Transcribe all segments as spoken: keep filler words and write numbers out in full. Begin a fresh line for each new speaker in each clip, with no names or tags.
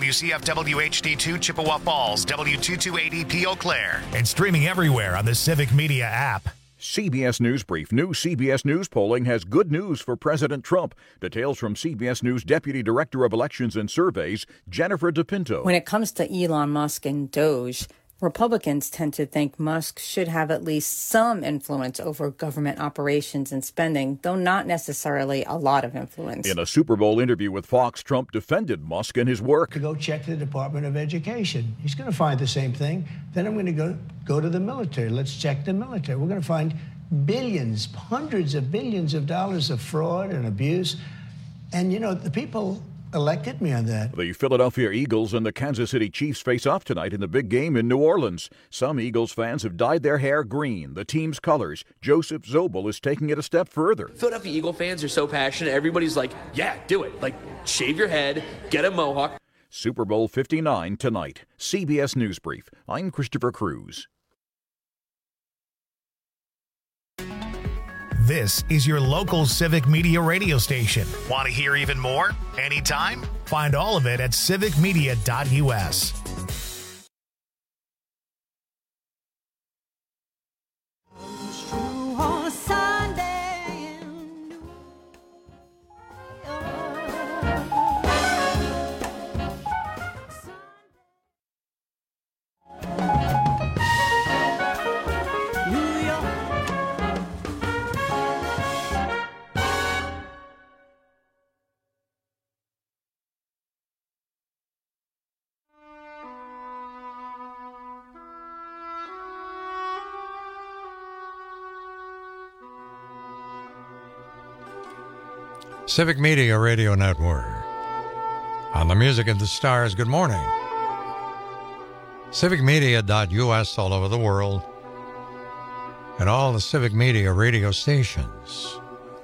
W C F W H D two Chippewa Falls, W two two eighty P Eau Claire.
And streaming everywhere on the Civic Media app.
C B S News Brief. New C B S News polling has good news for President Trump. Details from C B S News Deputy Director of Elections and Surveys, Jennifer DePinto.
When it comes to Elon Musk and Doge, Republicans tend to think Musk should have at least some influence over government operations and spending, though not necessarily a lot of influence.
In a Super Bowl interview with Fox, Trump defended Musk and his work.
To go check the Department of Education. He's going to find the same thing. Then I'm going to go go to the military. Let's check the military. We're going to find billions, hundreds of billions of dollars of fraud and abuse. And, you know, the people elected me on that.
The Philadelphia Eagles and the Kansas City Chiefs face off tonight in the big game in New Orleans. Some Eagles fans have dyed their hair green, the team's colors. Joseph Zobel is taking it a step further.
Philadelphia Eagle fans are so passionate. Everybody's like, yeah, do it. Like, shave your head, get a mohawk.
Super Bowl fifty-nine tonight. C B S News Brief. I'm Christopher Cruz.
This is your local Civic Media radio station. Want to hear even more? Anytime? Find all of it at civic media dot U S.
Civic Media Radio Network. On the Music of the Stars, good morning. civic media dot U S all over the world. And all the Civic Media radio stations.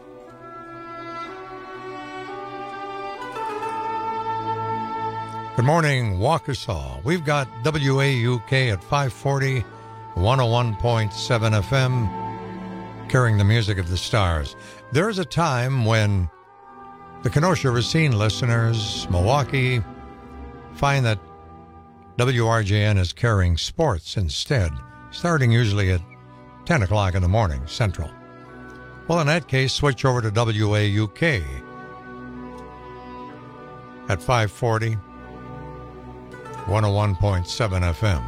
Good morning, Waukesha. We've got W A U K at five forty, one oh one point seven F M, carrying the music of the stars. There's a time when the Kenosha Racine listeners, Milwaukee, find that W R J N is carrying sports instead, starting usually at ten o'clock in the morning, Central. Well, in that case, switch over to W A U K at five forty, one oh one point seven F M.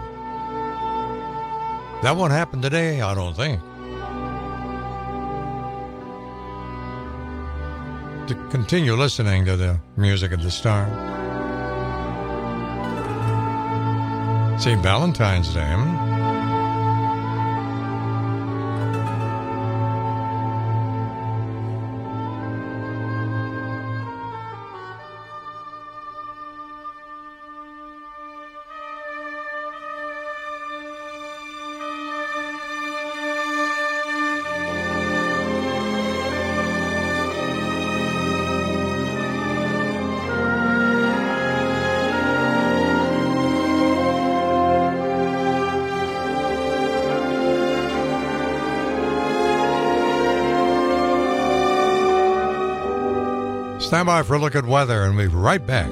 That won't happen today, I don't think. To continue listening to the music of the star. Saint Valentine's Day, hmm? Stand by for a look at weather, and we'll be right back.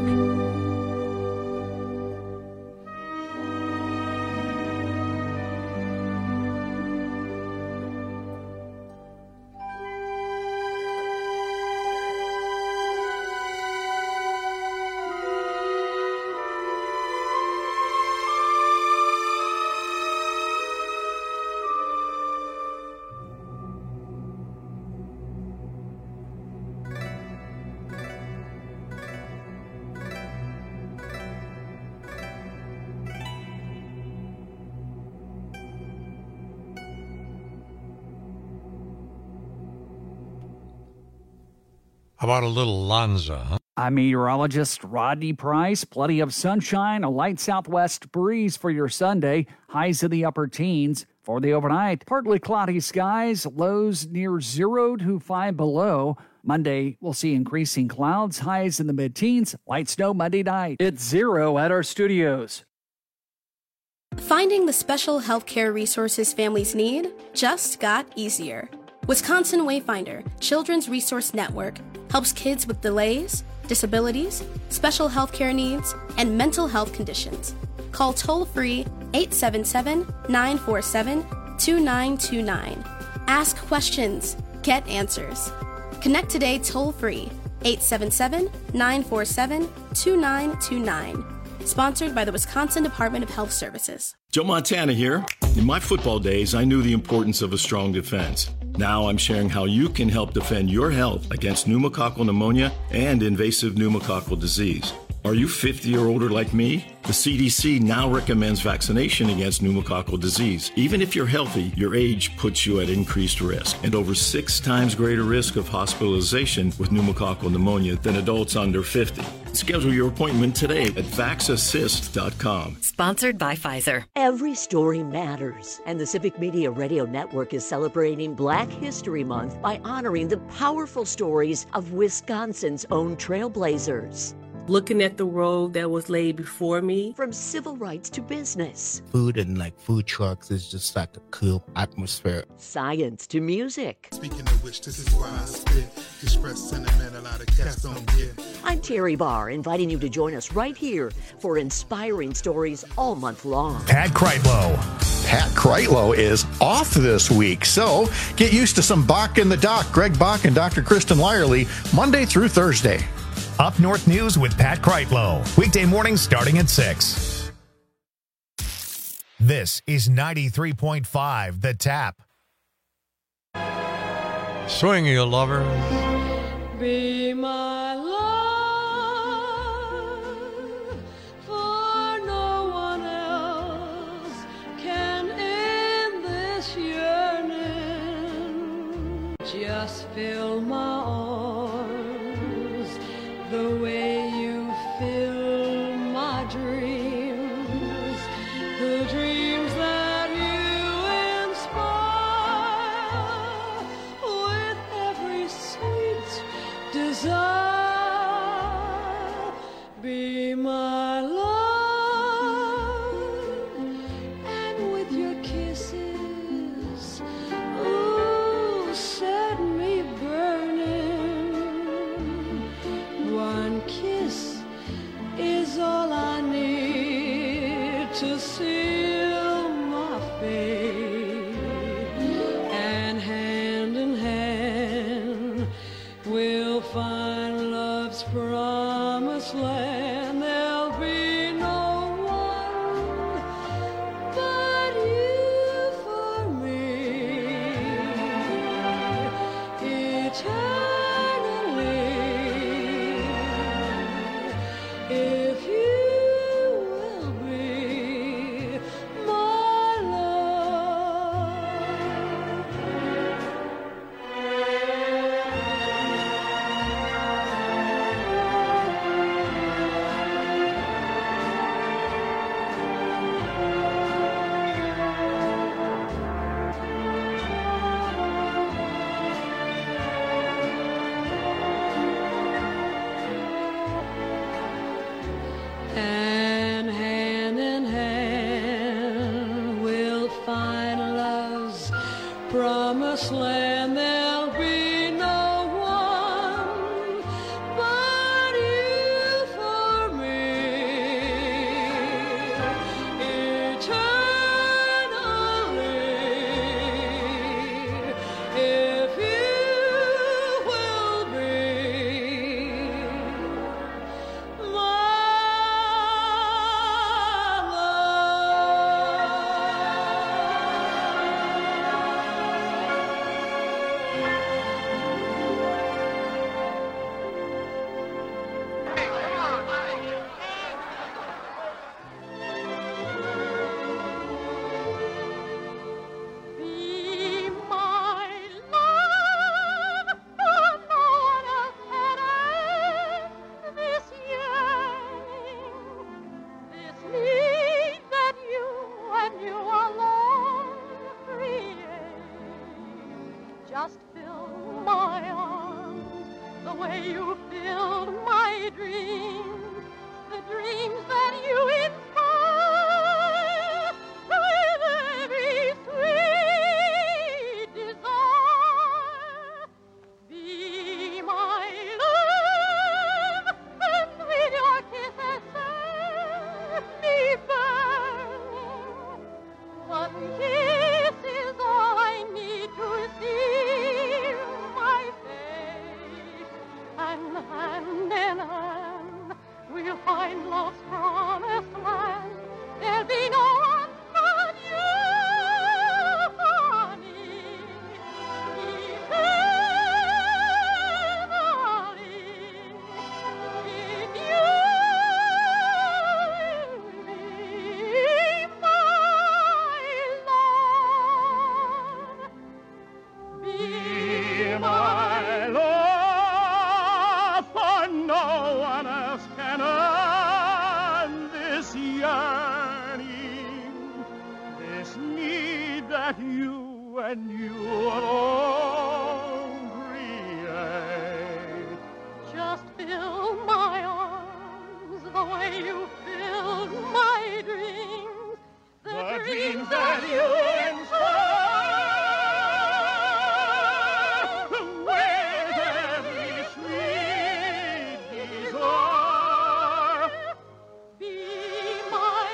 How about a little Lanza, huh?
I'm meteorologist Rodney Price. Plenty of sunshine, a light southwest breeze for your Sunday. Highs in the upper teens. For the overnight, partly cloudy skies, lows near zero to five below. Monday, we'll see increasing clouds, highs in the mid-teens. Light snow Monday night. It's zero at our studios.
Finding the special healthcare resources families need just got easier. Wisconsin Wayfinder, Children's Resource Network, helps kids with delays, disabilities, special health care needs, and mental health conditions. Call toll-free eight seven seven, nine four seven, two nine two nine. Ask questions. Get answers. Connect today toll-free eight seven seven, nine four seven, two nine two nine. Sponsored by the Wisconsin Department of Health Services.
Joe Montana here. In my football days, I knew the importance of a strong defense. Now I'm sharing how you can help defend your health against pneumococcal pneumonia and invasive pneumococcal disease. Are you fifty or older like me? The C D C now recommends vaccination against pneumococcal disease. Even if you're healthy, your age puts you at increased risk and over six times greater risk of hospitalization with pneumococcal pneumonia than adults under fifty. Schedule your appointment today at vax assist dot com.
Sponsored by Pfizer.
Every story matters, and the Civic Media Radio Network is celebrating Black History Month by honoring the powerful stories of Wisconsin's own trailblazers.
Looking at the road that was laid before me.
From civil rights to business.
Food and like food trucks is just like a cool atmosphere.
Science to music.
Speaking of which, this is why I spit. Express sentiment a lot of cats don't get.
I'm Terry Barr, inviting you to join us right here for inspiring stories all month long.
Pat Kreitlow.
Pat Kreitlow is off this week, so get used to some Bach in the Doc. Greg Bach and Doctor Kristen Lyerly, Monday through Thursday.
Up North News with Pat Kreitlow. Weekday mornings starting at six. This is ninety-three point five The Tap.
Swing, you lovers.
Be my love, for no one else can end this yearning. Just fill my arms the way you fill my dreams, the dreams that you inspire with every sweet desire. Be my love, and with your kisses, ooh, set me burning. One kiss is all I need to seal my fate, and hand in hand we'll find love's promised land. There'll be no one but you for me, eternally. If you will be my love. And hand in hand we'll find love's promised land. There'll be no one but you for me, eternally. If you will be my let me burn. One kiss is all I need to see my face, and hand in hand we'll find love's promised land. There'll be no one but you, honey, eternally. If you will be my love, be my love, for no one else can earn this yearning, this need that you and you alone create. Just fill my arms the way you filled my dreams, the, dreams that you inspire with every sweet desire. Be my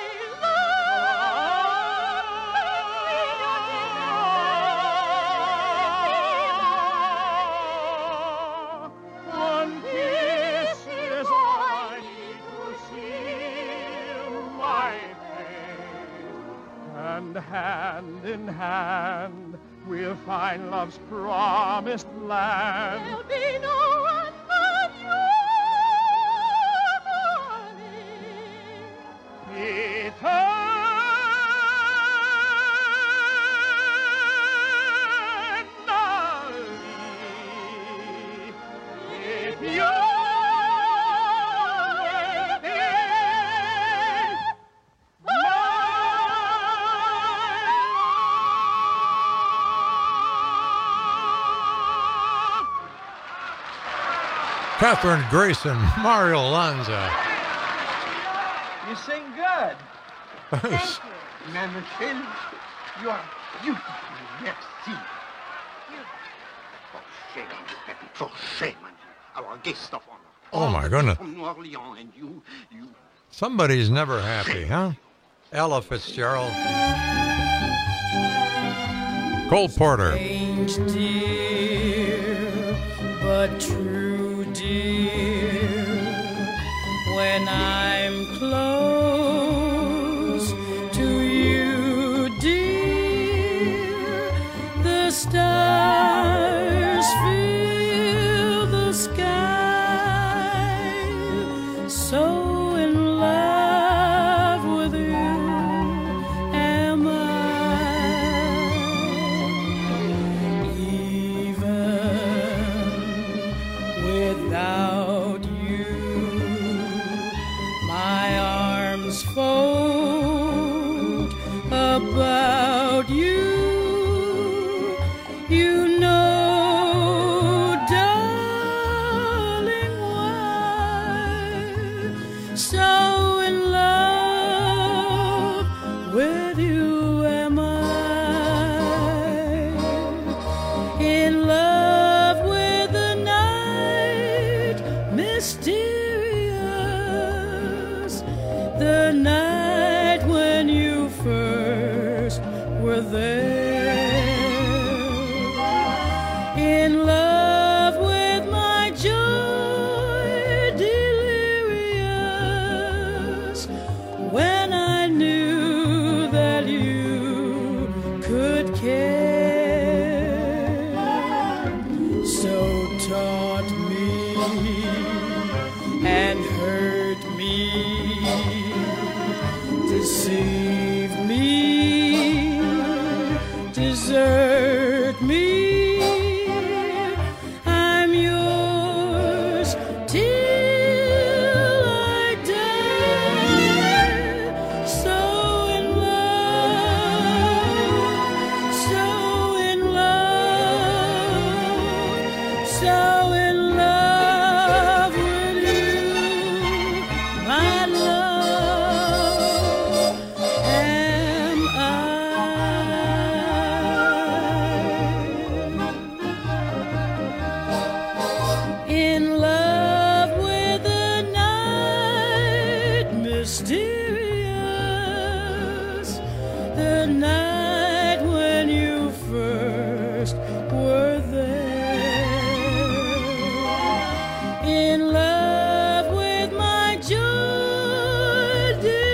love. One kiss is all I need to seal my fate, and hand in hand we'll find love's promised land. There'll be no one but you, eternally. If you will be
Catherine Grayson, Mario Lanza.
You sing good. Thank you. Mademoiselle, you are beautiful. Merci. For shame, Pepe, for shame. Our guest of honor.
Oh, my goodness.
From New Orleans, and you, you.
Somebody's never happy, huh? Ella Fitzgerald. Cole Porter.
Strange, dear, but true, dear. When I'm close to you, dear, the stars fill the sky. So in love with you am I. Even without you, my arms fold about you. You know, darling, why so in love with you am I. In love with the night, mysterious, the night when you first were there. In love with my joy delirious, when I knew that you could care. So taught me and hurt me, deceive me, desert me. I'm yours till I die. So in love, so in love, so in love with you, my love.
the night when you first were there, in love with my joy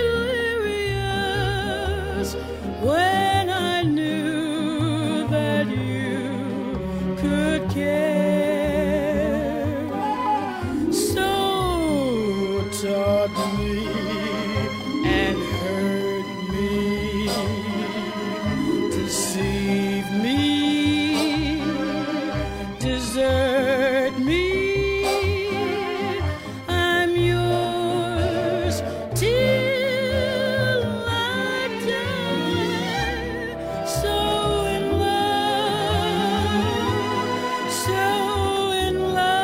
delirious, when I knew that you could care. So taught me and hurt me, deceive me, desert me. I'm yours till I die. So in love, so in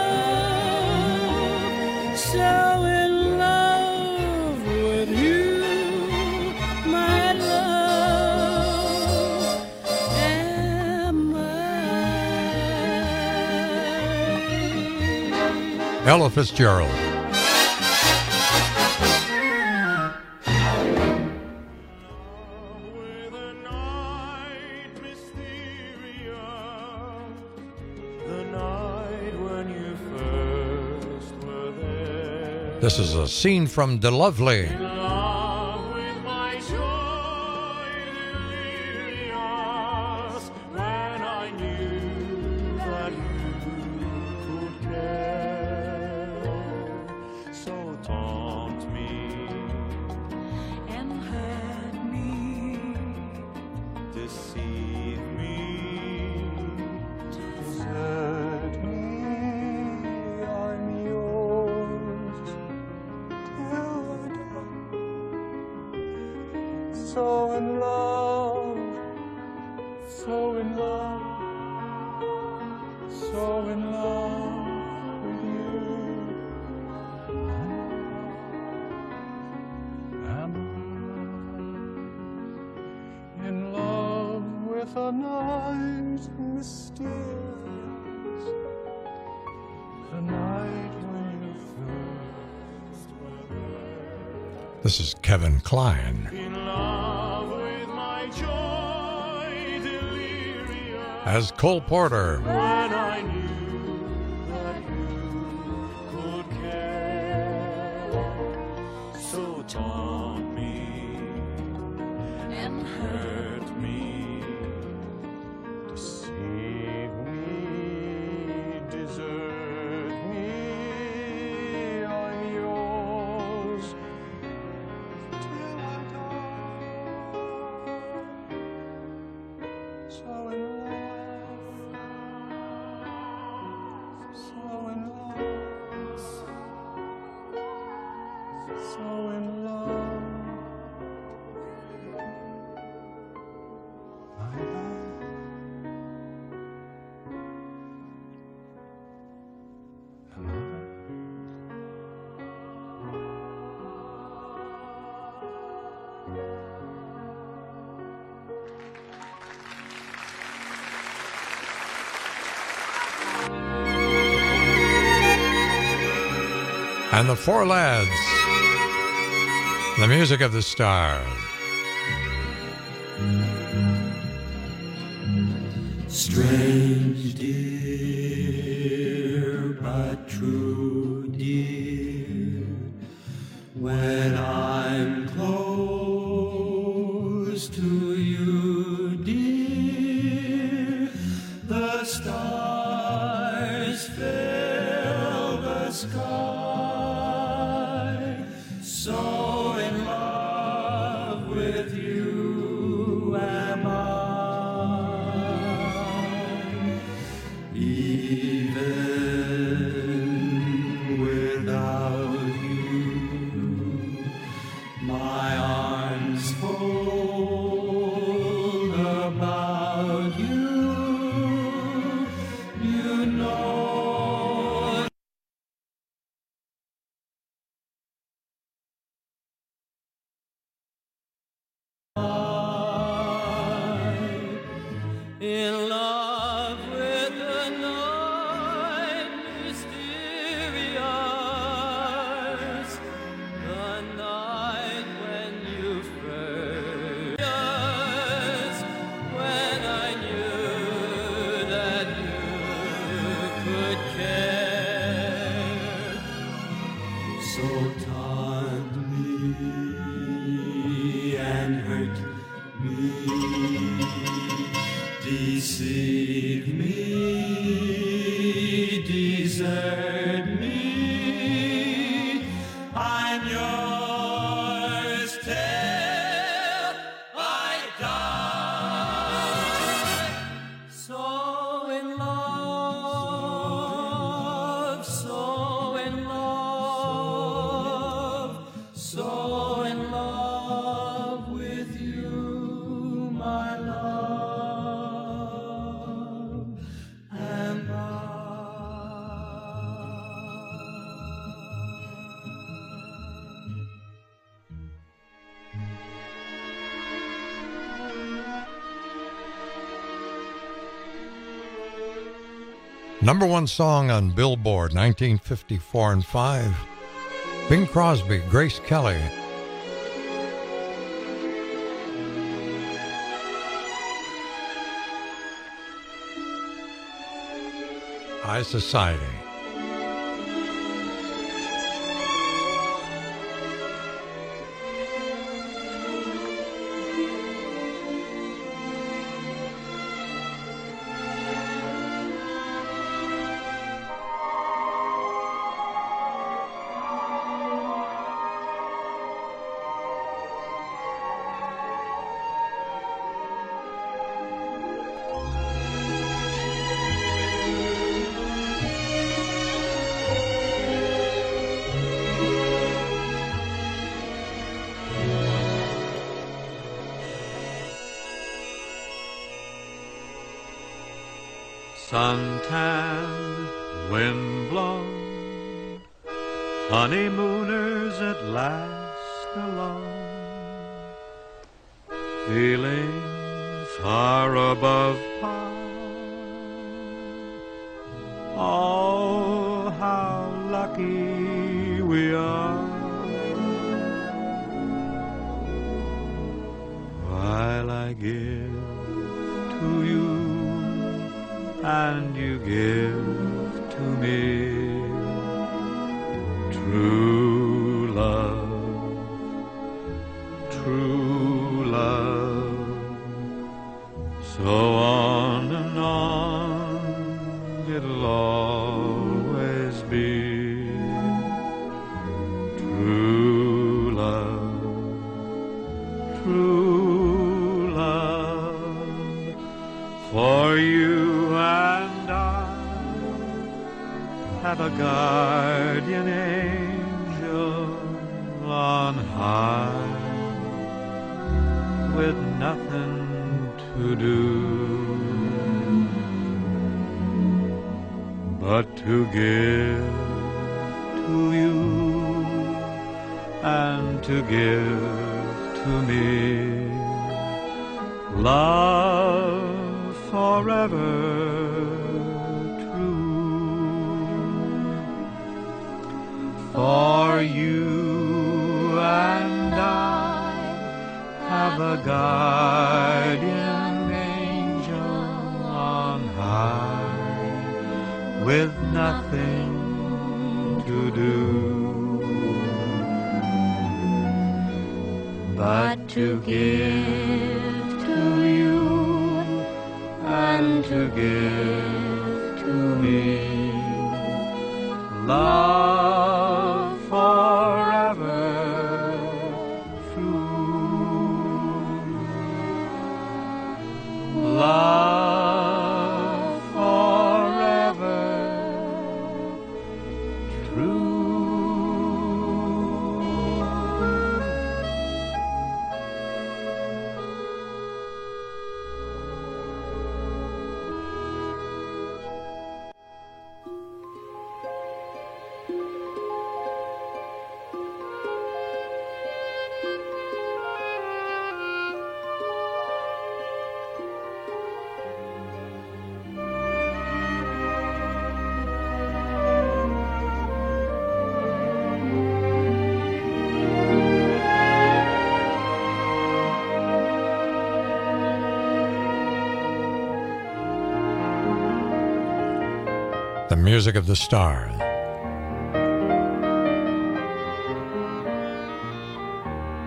love, so in love with you, my love, am I.
Ella Fitzgerald. This is a scene from De Lovely.
So in love, so in love, so in love with you. Am I in love with a night mysterious, the night when you first were there.
This is Kevin Kline. As Cole Porter.
When I knew that you could care, so taught me and hurt me, deceive me, desert me. I'm yours till I die. So in So in love, so in love, my love. Am I?
And the Four Lads, the music of the stars.
Strange, dear, but true, dear, when I'm close to you, dear, the stars fill the sky. So in love with you am I, even without you, my arms fold about you, you know. In love with the night mysterious, the night when you first
and hurt me, deceive me, desert me. I'm yours till I die. So in love, so in love, so in love with you, my love, am I.
Number one song on Billboard, nineteen fifty-four and five. Bing Crosby, Grace Kelly. High Society.
Suntan, windblown, honeymooners at last alone, feeling far above par. Oh, how lucky we are, while I give to you and you give to me true love, true love. So on and on it'll always be true love, true love. For you and I have a guardian angel on high, with nothing to do but to give to you and to give to me love forever true. For you and I have a guardian angel on high, with nothing to do but to give to you and to give to me love forever true, love forever true.
The music of the stars.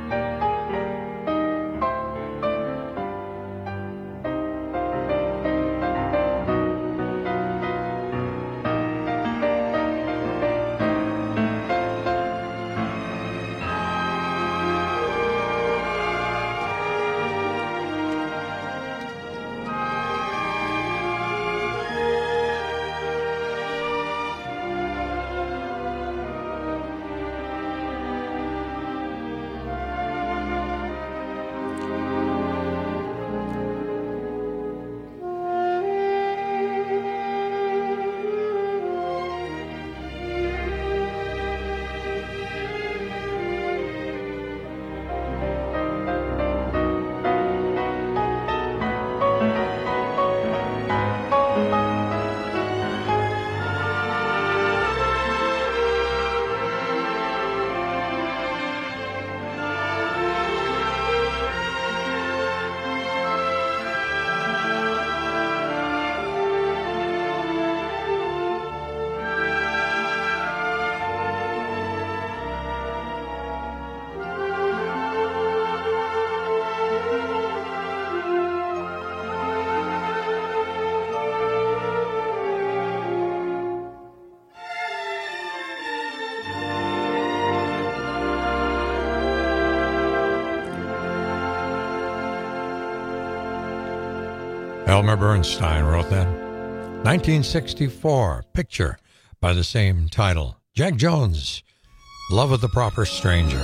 Elmer Bernstein wrote that. nineteen sixty-four, Picture by the same title. Jack Jones, Love with the Proper Stranger.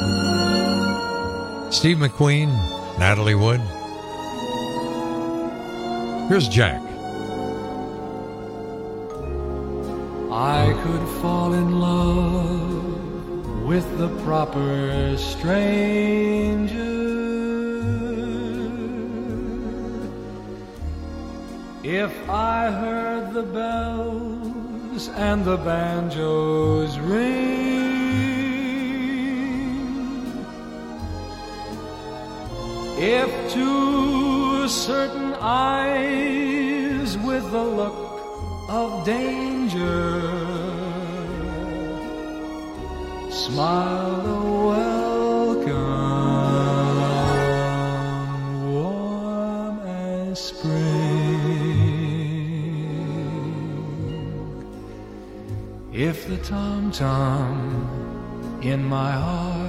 Steve McQueen, Natalie Wood. Here's Jack.
I could fall in love with the proper stranger if I heard the bells and the banjos ring. If to certain eyes with the look of danger smiled a welcome warm as spring. If the tom-tom in my heart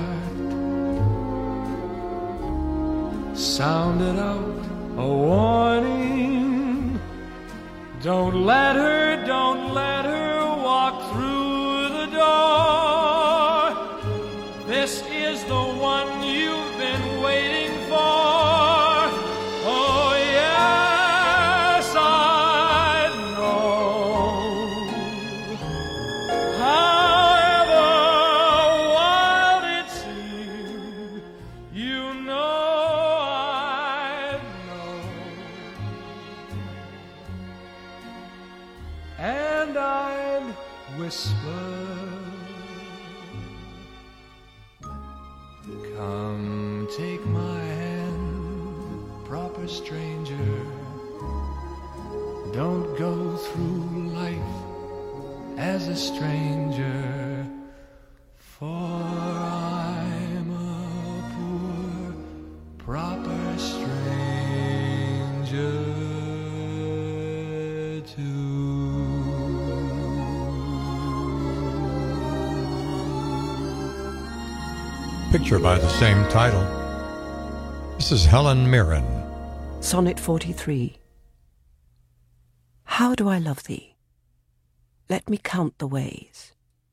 sounded out a warning, don't let her, don't let her walk through the door. This is the one you've been waiting for. Oh yes, I know. However wild it seems, you know I know. And I'd whisper, come take my hand, proper stranger. Don't go through life as a stranger, for I'm a poor, proper stranger too.
Picture by the same title. This is Helen Mirren.
Sonnet forty-three. How do I love thee? Let me count the ways.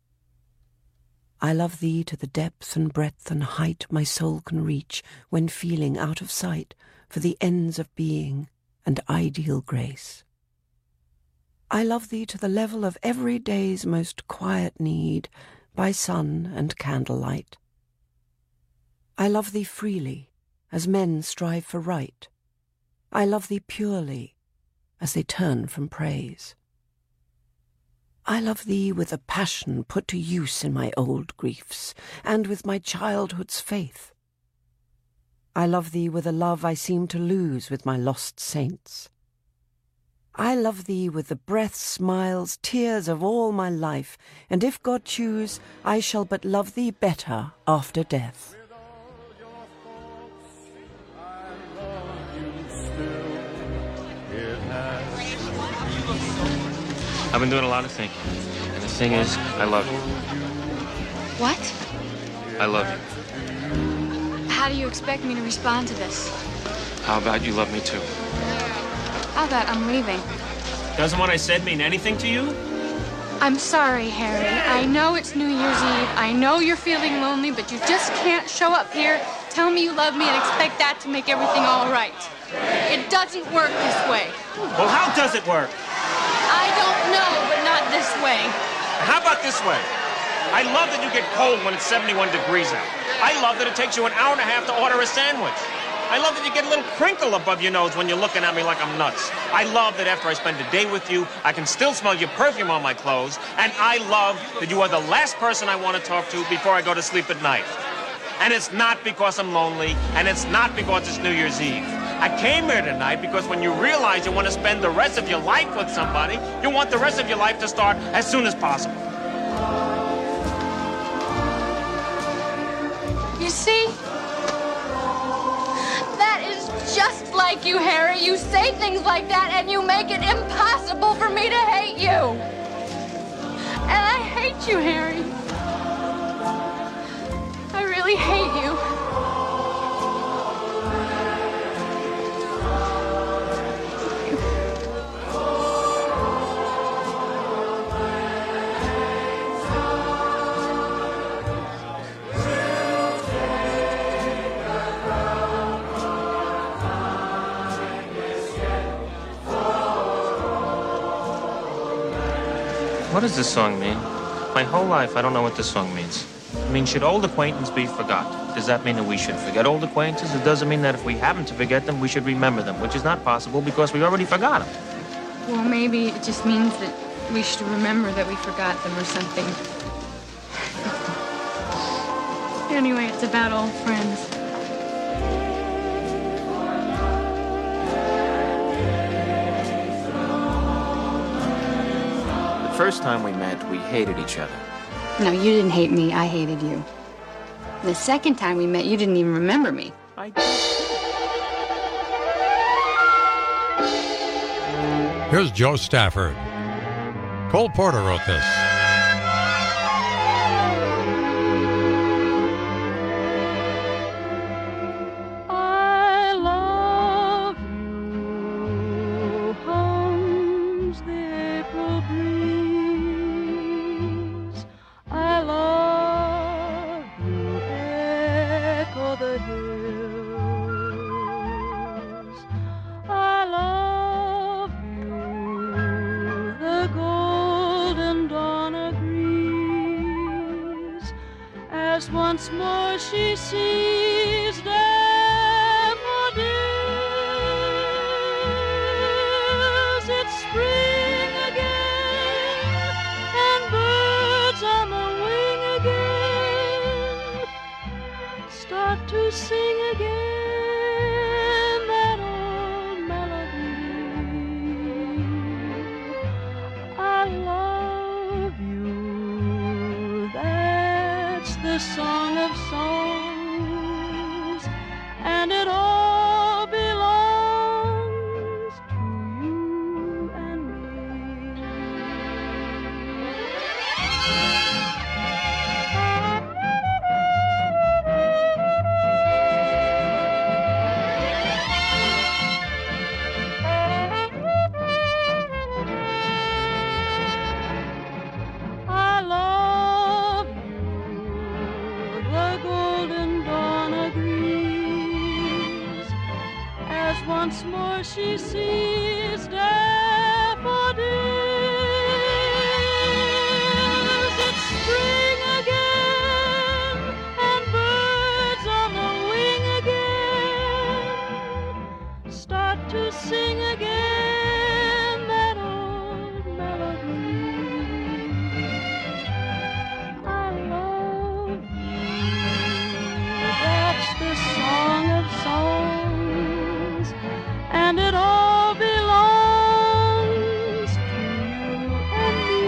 I love thee to the depth and breadth and height my soul can reach when feeling out of sight for the ends of being and ideal grace. I love thee to the level of every day's most quiet need by sun and candlelight. I love thee freely, as men strive for right. I love thee purely, as they turn from praise. I love thee with a passion put to use in my old griefs, and with my childhood's faith. I love thee with a love I seem to lose with my lost saints. I love thee with the breath, smiles, tears of all my life, and if God choose, I shall but love thee better after death.
I've been doing a lot of thinking, and the thing is, I love you.
What?
I love you.
How do you expect me to respond to this?
How about you love me too?
How about I'm leaving?
Doesn't what I said mean anything to you?
I'm sorry, Harry. I know it's New Year's Eve. I know you're feeling lonely, but you just can't show up here, tell me you love me, and expect that to make everything all right. It doesn't work this way.
Well, how does it work?
I don't know, but not this way.
How about this way? I love that you get cold when it's seventy-one degrees out. I love that it takes you an hour and a half to order a sandwich. I love that you get a little crinkle above your nose when you're looking at me like I'm nuts. I love that after I spend a day with you, I can still smell your perfume on my clothes. And I love that you are the last person I want to talk to before I go to sleep at night. And it's not because I'm lonely, and it's not because it's New Year's Eve. I came here tonight because when you realize you want to spend the rest of your life with somebody, you want the rest of your life to start as soon as possible.
You see? That is just like you, Harry. You say things like that and you make it impossible for me to hate you. And I hate you, Harry. I really hate you.
What does this song mean? My whole life, I don't know what this song means. I mean, should old acquaintance be forgot? Does that mean that we should forget old acquaintances? It doesn't mean that if we happen to forget them, we should remember them, which is not possible because we already forgot them.
Well, maybe it just means that we should remember that we forgot them or something. Anyway, it's about old friends.
The first time we met, we hated each other.
No, you didn't hate me. I hated you. The second time we met, you didn't even remember me.
I did.
Here's Joe Stafford. Cole Porter wrote this.
I love you, hums the April breeze. I love you, echo the hills. I love you, the golden dawn agrees, as once more she sees daffodils. It's spring again, and birds on the wing again start to sing again that old melody. I love you, that's the song of songs, and it all belongs to you and me. I love you, the golden dawn agrees, as once more she sees daffodils. It's spring again, and birds on the wing again start to sing again that old melody. I love you, that's the song of songs, and it all belongs to you and me,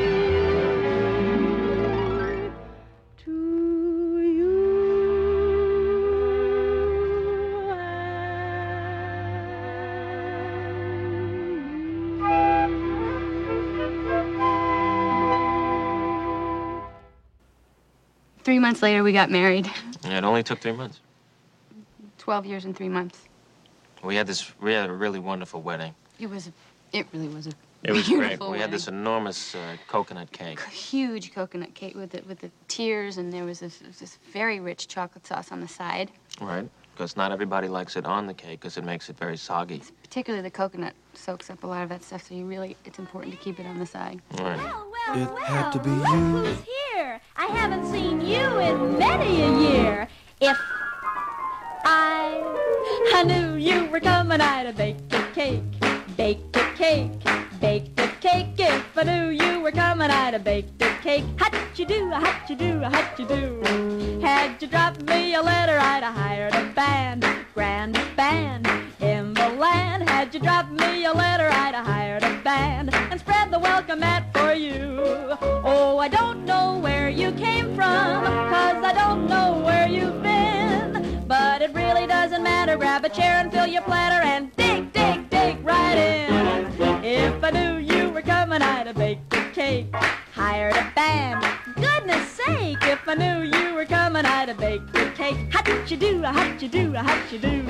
to you
Three months later, we got married.
Yeah, it only took three months.
Twelve years and three months.
We had this, we had a really wonderful wedding.
It was, it really was a
It was great.
beautiful
We had
wedding.
this enormous uh, coconut cake.
Huge coconut cake with the, with the tears, and there was this, this very rich chocolate sauce on the side.
Right, because not everybody likes it on the cake because it makes it very soggy.
Particularly the coconut soaks up a lot of that stuff, so you really, it's important to keep it on the side.
Right.
It had to be
Look
you.
who's here. I haven't seen you in many a year. If I, I knew you were coming, I'd have baked a cake, baked a cake, baked a cake. If I knew you were coming, I'd have baked a cake. How'd you do, how'd you do, how'd you do? Had you dropped me a letter, I'd have hired a band, grand band in the land. Had you dropped me a letter, I'd have hired a band and spread the welcome mat for you. Oh, I don't know where you came from, 'cause I don't know where you've been. But it really doesn't matter. Grab a chair and fill your platter and dig, dig, dig right in. If I knew you were coming, I'd have baked a cake, hired a band. Goodness sake, if I knew you were coming, I'd have baked a cake. How'd you do, how'd you do, how'd you do?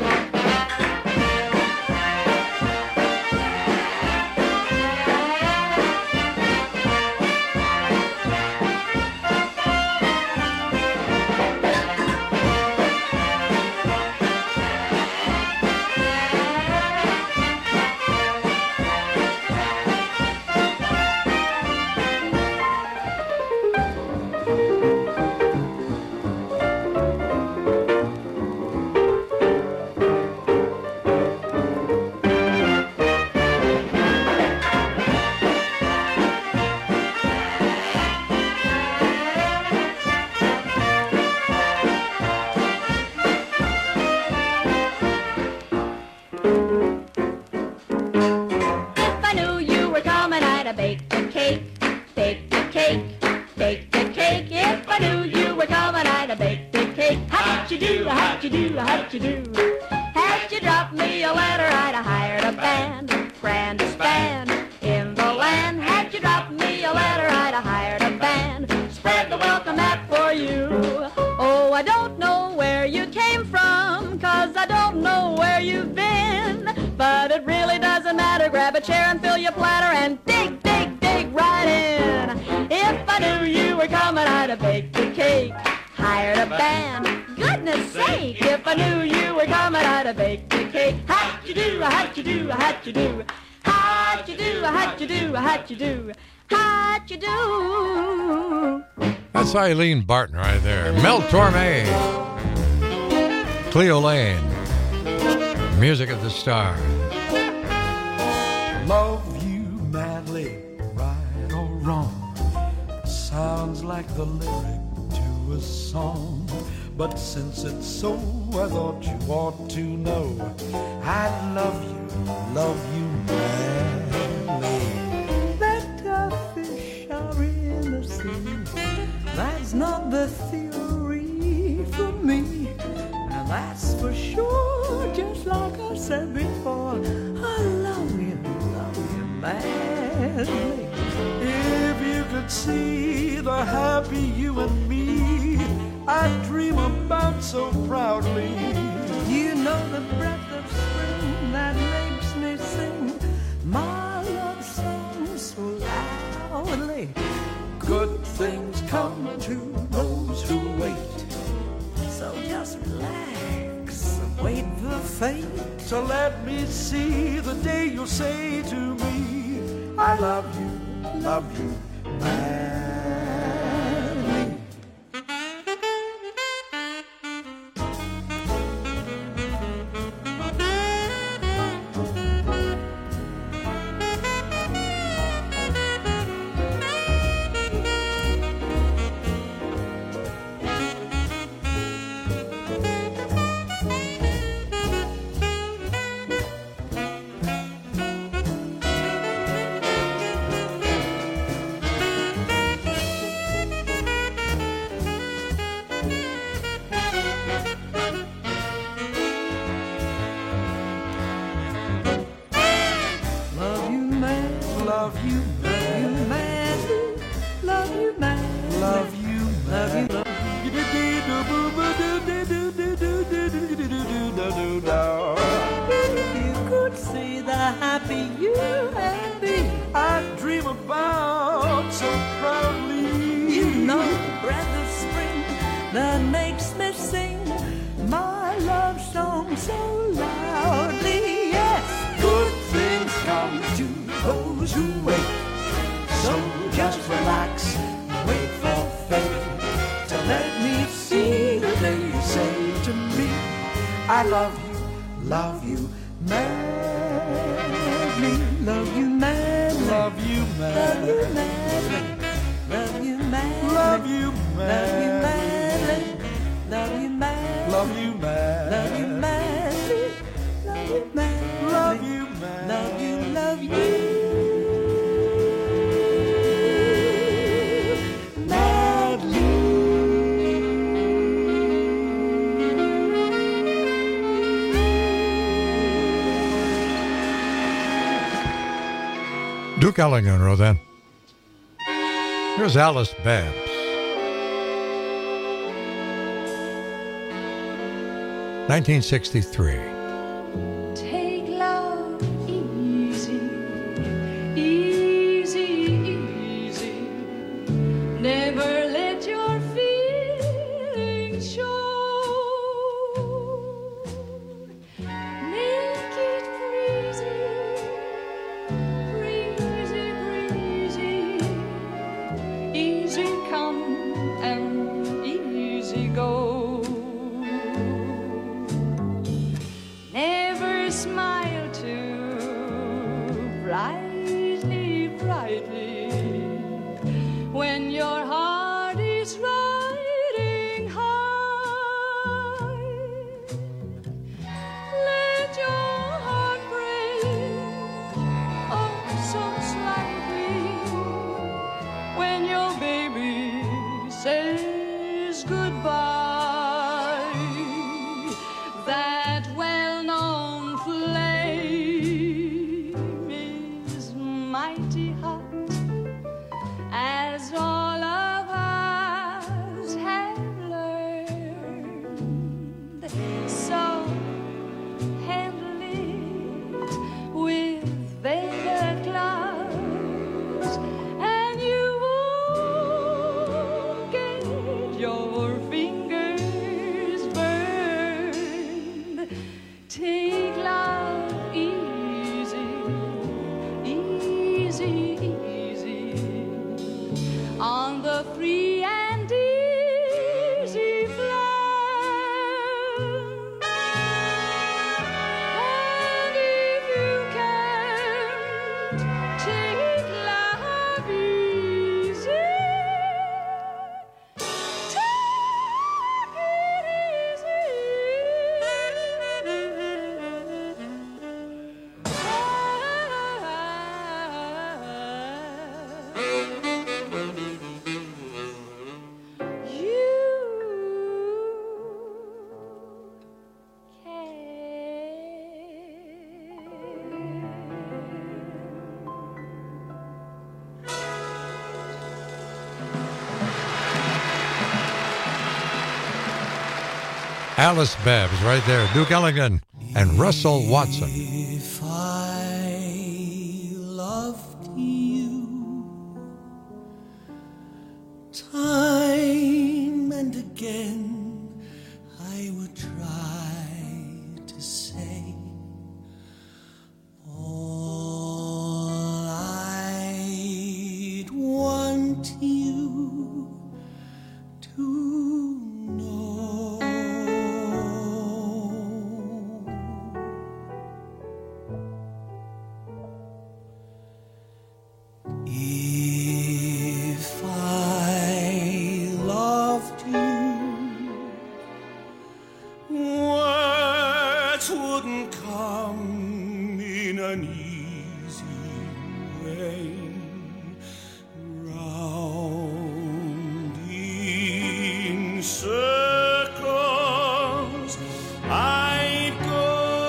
how'd you do? Had you dropped me a letter, I'd have hired a band, grandest band in the land. Had you dropped me a letter, I'd have hired a band, spread the welcome mat for you. Oh, I don't know where you came from, 'cause I don't know where you've been, but it really doesn't matter. Grab a chair and fill your platter and dig, dig, dig right in. If I knew you were coming, I'd have baked a cake, hired a band. Goodness sake, if I knew you were coming, I'd have baked a cake. How'd you do, how'd you do, how'd you do? How'd you do, how'd you do, how'd you do? How'd you do?
That's Eileen Barton right there. Mel Torme, Cleo Lane, Music of the Stars.
Love you madly, right or wrong, sounds like the lyric to a song. But since it's so, I thought you ought to know I love you, love you madly.
That a fish are in the sea, that's not the theory for me. And that's for sure, just like I said before, I love you, love you madly.
If you could see the happy you and me I dream about so proudly.
You know the breath of spring that makes me sing my love song so loudly.
Good things come to those who wait,
so just relax and wait for fate.
So let me see the day you'll say to me, I love you, love you, madly. I love you, love you, madly.
Love you madly.
Love you madly.
Love you madly.
Love you
madly.
Love you madly.
Love you madly.
Love you madly.
Love you madly.
Love you madly.
Love you, love you.
Duke Ellington wrote that. Here's Alice Babs. nineteen sixty-three.
Take love easy, easy, easy. Never let your feelings show. Make it breezy. Easy come and easy go. Never smile too brightly, brightly when your heart is riding high. Let your heart break, oh so slightly, when your baby says goodbye. That
Take love easy, easy, easy on the free and easy flow. And if you can't take love easy, take it easy.
Alice Babs right there. Duke Ellington and Russell Watson.
If I loved you time and again, I would try to say all I'd want you to know. If I loved you, words wouldn't come in an easy way. Round in circles I'd go,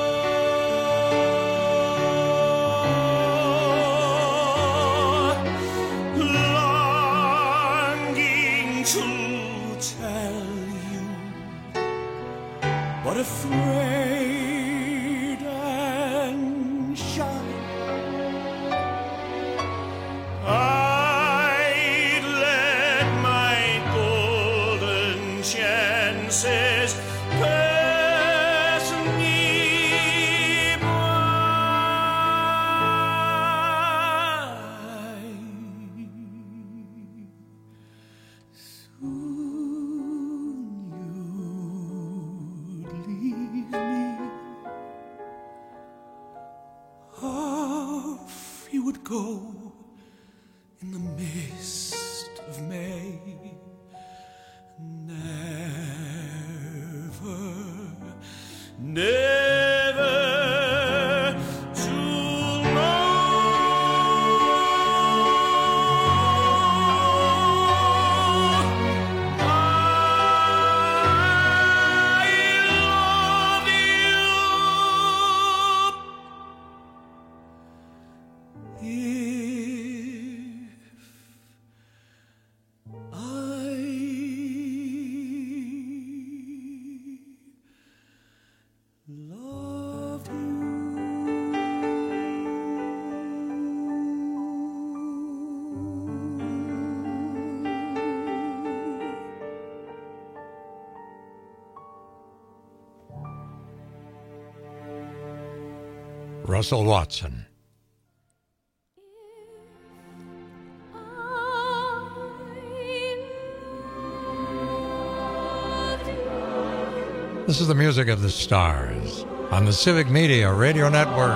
longing to tell you, but afraid and shy. I'd let my golden chances pass me by. Soon you'd leave me. Off you would go in the mist of May. Never, never to know. I love you. If I loved you.
Russell Watson. This is the music of the stars on the Civic Media Radio Network.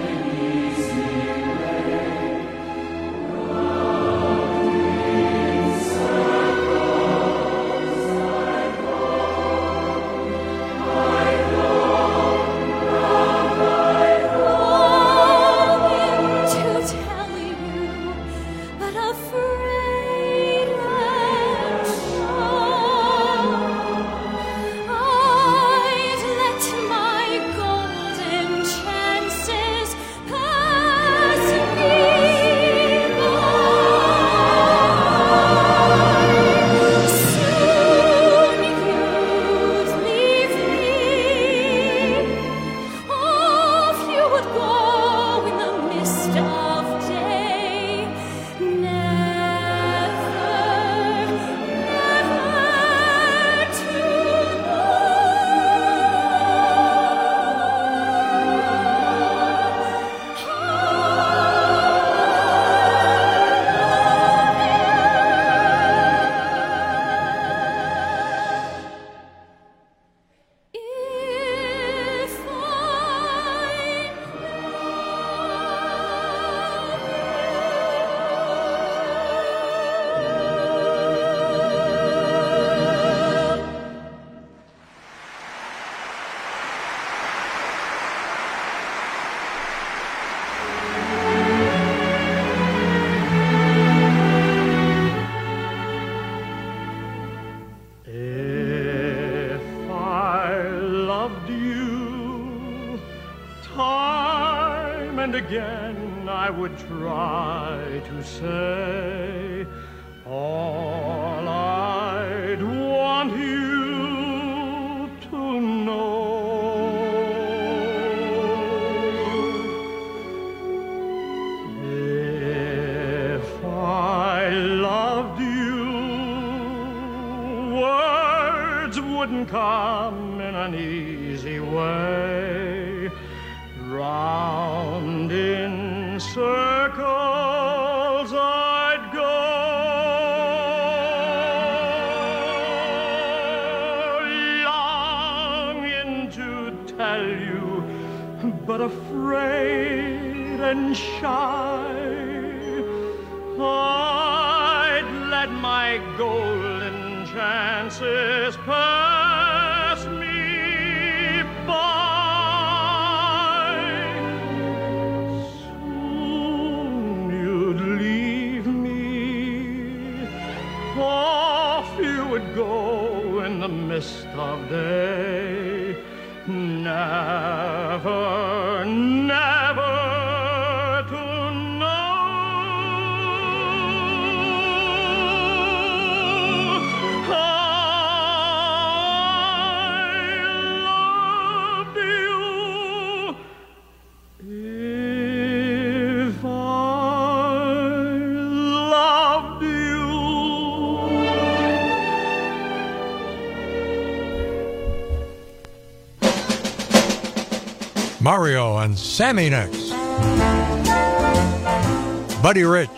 To tell you, but afraid and shy. I'd let my golden chances
and again I would try to say all I'd want you to know. If I loved you, words wouldn't come in an easy way. Round in circles I'd go, longing to tell you, but afraid and shy. I'd let my golden chances pass me by. Would go in the mist of day, never, never to know. I loved you if I loved you.
Mario and Sammy next. Buddy Rich.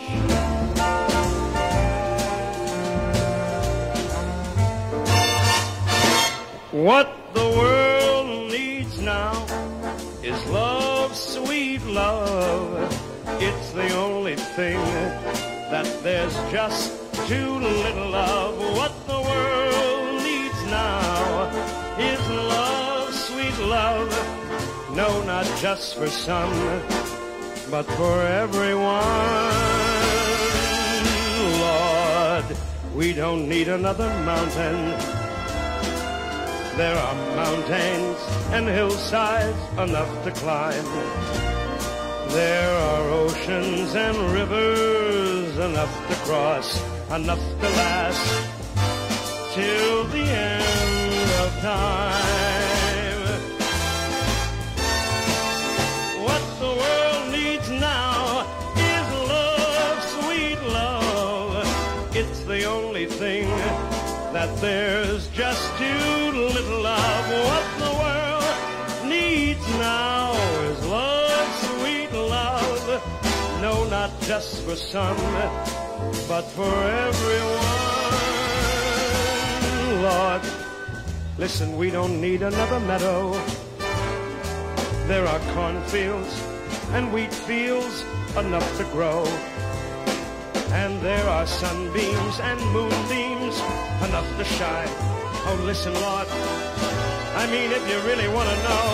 What the world needs now is love, sweet love. It's the only thing that there's just too little of. What the world needs now is love, sweet love. No, not just for some, but for everyone. Lord, we don't need another mountain. There are mountains and hillsides enough to climb. There are oceans and rivers enough to cross, enough to last till the end of time. The only thing that there's just too little of. What the world needs now is love, sweet love. No, not just for some, but for everyone. Lord, listen, we don't need another meadow. There are cornfields and wheat fields enough to grow. And there are sunbeams and moonbeams enough to shine. Oh, listen, Lord, I mean, if you really want to know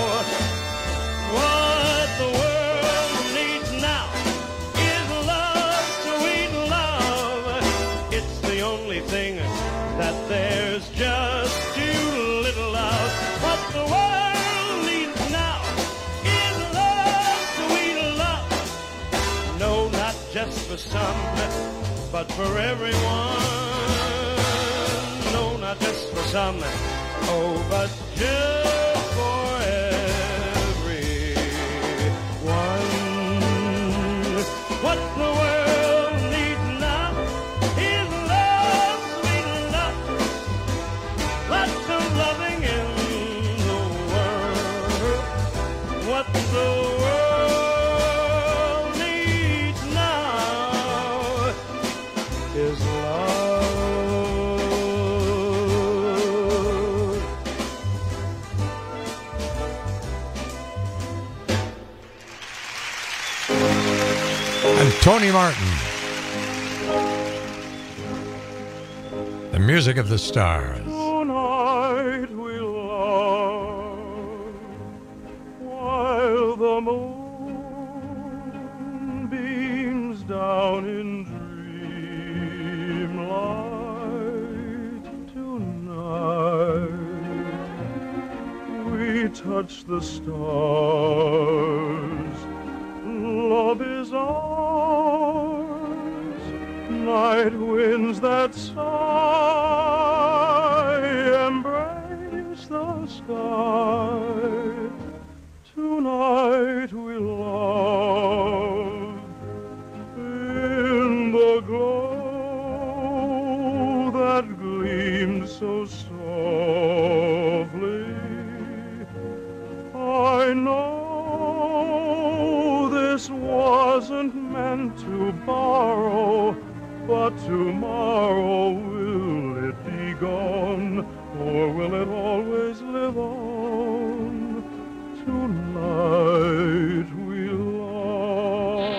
what the world needs now is love, sweet love. It's the only thing that there's just too little of. What the world needs now is love, sweet love. No, not just for some, but for everyone. No, not just for some, oh, but just for everyone. What the world needs now is love, sweet love. Lots of loving in the world. What the world is love.
And Tony Martin. The music of the stars.
Tonight we'll love while the moon beams down in touch the stars love is ours. Night winds that sigh embrace the sky. Tonight we love in the glow that gleams so softly. I know this wasn't meant to borrow, but tomorrow will it be gone, or will it always live on? Tonight we love.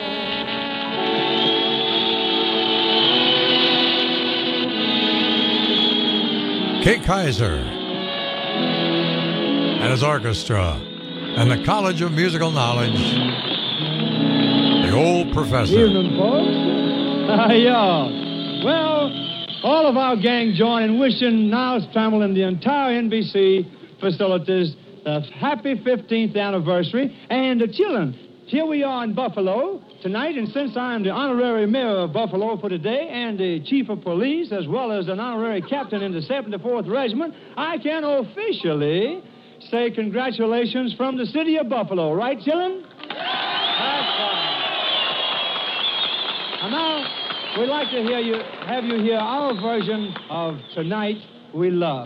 Kay Kyser and his orchestra and the College of Musical Knowledge, the old professor.
Evening, folks. Uh, yeah. Well, all of our gang join in wishing Niles Trammell and the entire N B C facilities a happy fifteenth anniversary. And uh, children, here we are in Buffalo tonight, and since I'm the honorary mayor of Buffalo for today and the chief of police, as well as an honorary captain in the seventy-fourth Regiment, I can officially say congratulations from the city of Buffalo. Right, children? That's fine. And now, we'd like to hear you, have you hear our version of Tonight We Love.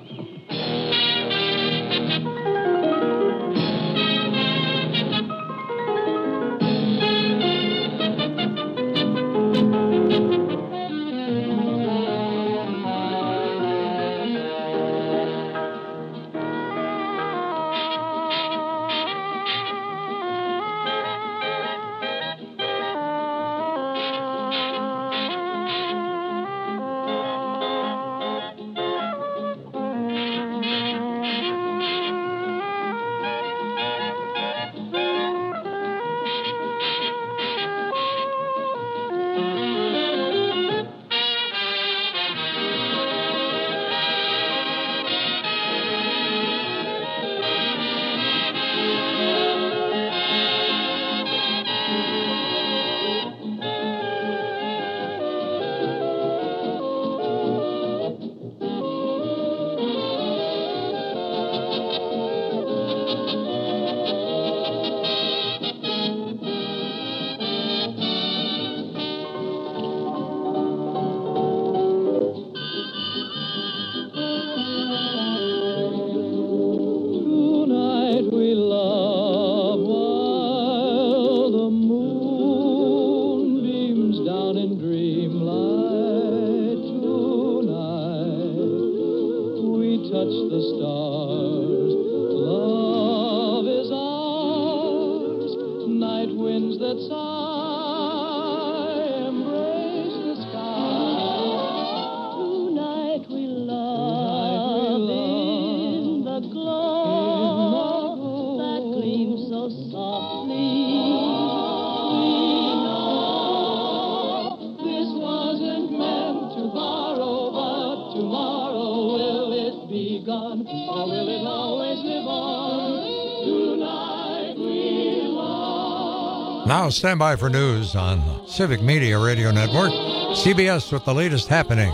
Now stand by for news on Civic Media Radio Network, C B S with the latest happenings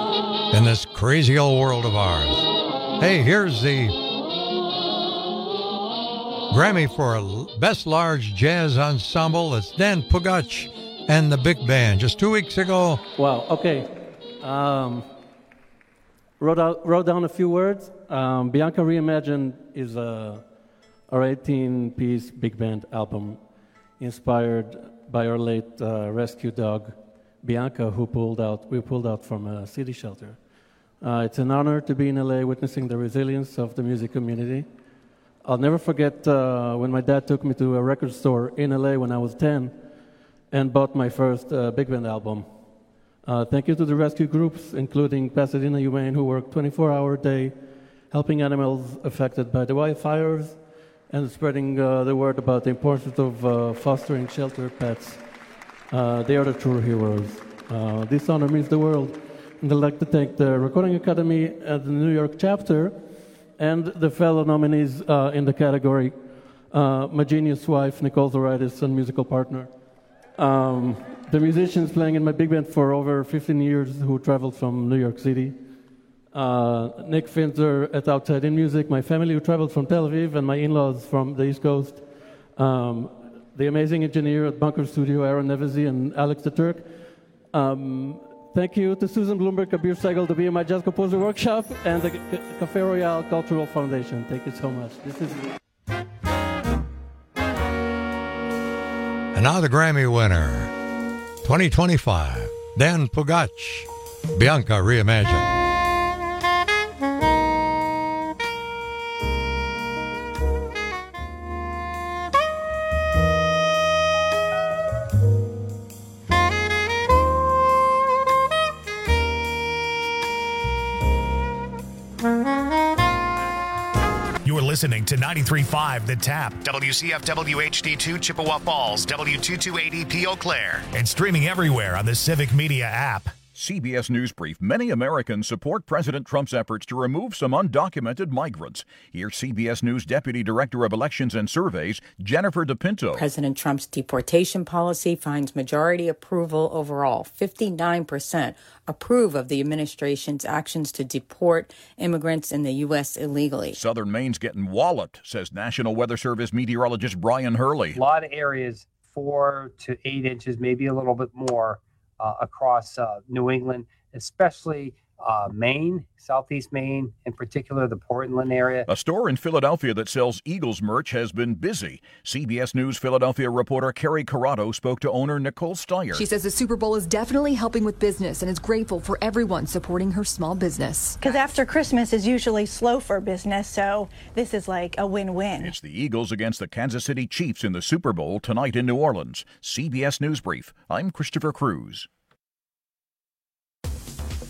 in this crazy old world of ours. Hey, here's the Grammy for Best Large Jazz Ensemble. It's Dan Pugach and the Big Band. Just two weeks ago.
Wow, okay. Um, wrote, out, wrote down a few words. Um, Bianca Reimagined is a, our eighteen-piece big band album inspired by our late uh, rescue dog, Bianca, who pulled out, we pulled out from a city shelter. Uh, it's an honor to be in L A witnessing the resilience of the music community. I'll never forget uh, when my dad took me to a record store in L A when I was ten and bought my first uh, big band album. Uh, thank you to the rescue groups, including Pasadena Humane, who work twenty-four hour day helping animals affected by the wildfires and spreading uh, the word about the importance of uh, fostering shelter pets. Uh, they are the true heroes. Uh, this honor means the world. And I'd like to thank the Recording Academy at the New York chapter and the fellow nominees uh, in the category, uh, my genius wife, Nicole Zoridis, and musical partner, Um, the musicians playing in my big band for over fifteen years who traveled from New York City. Uh, Nick Finzer at Outside In Music, my family who traveled from Tel Aviv, and my in-laws from the East Coast. Um, the amazing engineer at Bunker Studio, Aaron Nevezi, and Alex the Turk. Um, thank you to Susan Bloomberg, Kabir Segal, the B M I Jazz Composer Workshop, and the C- Café Royale Cultural Foundation. Thank you so much. This is.
And now the Grammy winner, twenty twenty-five, Dan Pugach, Bianca Reimagined.
Listening to ninety-three point five The Tap, W C F W H D two Chippewa Falls, W two two eight E P Eau Claire, and streaming everywhere on the Civic Media app.
C B S News Brief. Many Americans support President Trump's efforts to remove some undocumented migrants. Here's C B S News Deputy Director of Elections and Surveys, Jennifer DePinto.
President Trump's deportation policy finds majority approval overall. fifty-nine percent approve of the administration's actions to deport immigrants in the U S illegally.
Southern Maine's getting walloped, says National Weather Service meteorologist Brian Hurley.
A lot of areas, four to eight inches, maybe a little bit more. Uh, across uh, New England, especially uh, Maine, southeast Maine, in particular the Portland area.
A store in Philadelphia that sells Eagles merch has been busy. C B S News Philadelphia reporter Carrie Corrado spoke to owner Nicole Steyer.
She says the Super Bowl is definitely helping with business and is grateful for everyone supporting her small business.
Because after Christmas is usually slow for business, so this is like a win-win.
It's the Eagles against the Kansas City Chiefs in the Super Bowl tonight in New Orleans. C B S News Brief. I'm Christopher Cruz.